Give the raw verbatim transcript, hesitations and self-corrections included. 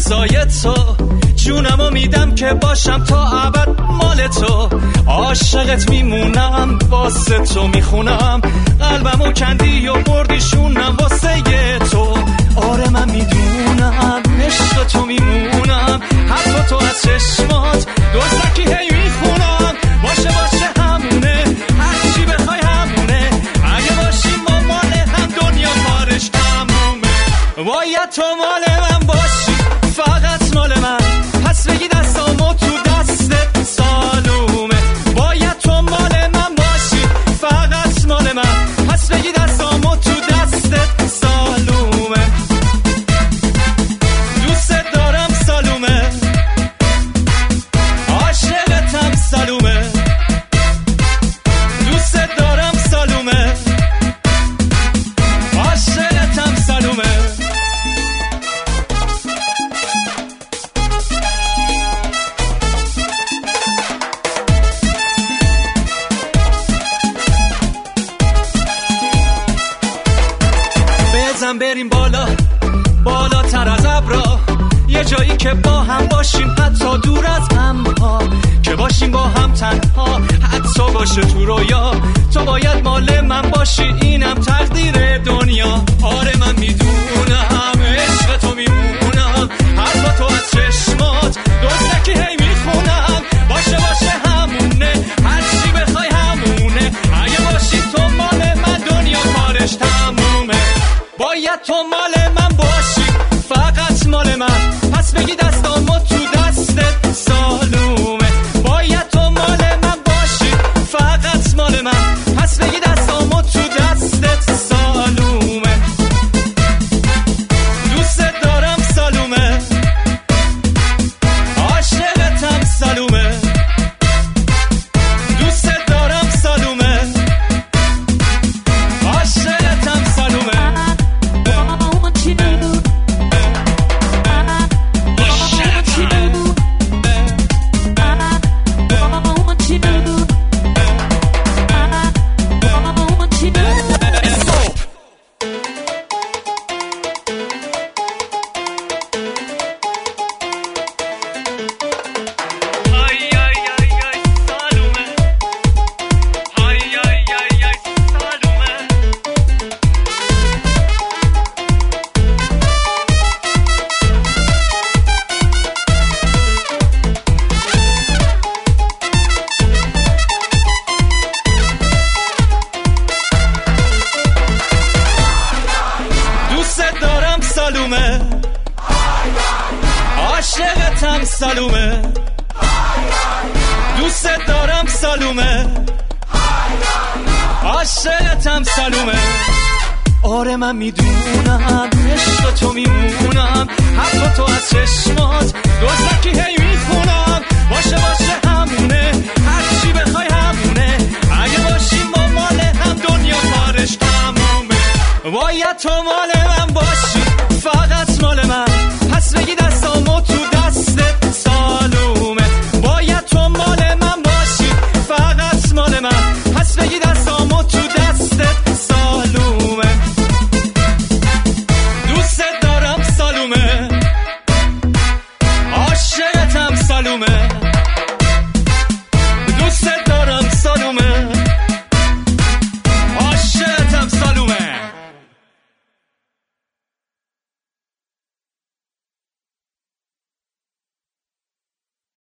دستای تو، جونمو میدم که باشم تا ابد مال تو، عاشقت میمونم واسه تو میخونم، قلبمو کندی و بردیشونم واسه تو. آره من میدونم عشق تو میمونم، حرف تو از چشمات دوزکی هی میخونم، باشه باشه همونه هرچی بخوای همونه، اگه باشیم ما مال هم دنیا کارش تمومه. باید تو مال من باشی فقط مال من، پس بگی دستامو تو دستت سالومه. باید تو مال من باشی فقط مال من، پس بگی دستامو تو دستت سالومه. دوست دارم سالومه، عاشقتم سالومه، دوست دارم سالومه، عاشقتم سالومه. بزن بریم بالا بالاتر از ابرا، یه جایی که با هم باشیم حتی دور از هم ها، که باشیم با هم تنها حتی باشه تو رویا. تو باید مال من باشی اینم تقدیر دنیا. آره من میدونم عشق تو میمونم، حرف تو از چشمات دوزکی هی میخونم، باشه باشه همونه هرچی بخوای همونه، اگه باشی تو مال من دنیا کارش تمومه. باید تو مال من باشی فقط مال من، پس بگی دستامو تو دستت سالومه. باید تو مال من باشی فقط مال من، پس بگی دستامو تو دستت سالومه. دوست دارم سالومه، عاشقتم سالومه، دوست دارم سالومه، عاشقتم سالومه. سالومه، عاشقتم سالومه، دوست دارم سالومه، عاشقتم سالومه. آره من میدونم عشق تو میمونم، حرف تو از چشمات دوزکی هی میخونم، باشه باشه همونه هرچی بخوای همونه، اگه باشیم ما مال هم دنیا کارش تمومه. باید تو مال